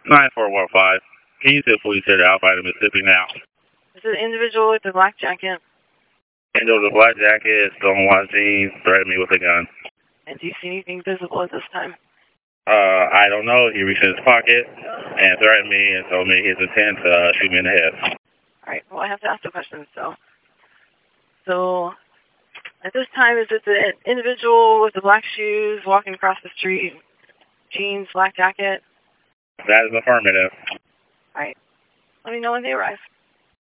9415. Can you see the police here to Alpine, Mississippi now? Is it an individual with a black jacket? Individual with a black jacket, still in white jeans, threatened me with a gun. And do you see anything visible at this time? I don't know. He reached in his pocket and threatened me and told me his intent to shoot me in the head. Alright, well I have to ask the questions, So, at this time, is it the individual with the black shoes walking across the street, jeans, black jacket? That is affirmative. Alright, let me know when they arrive.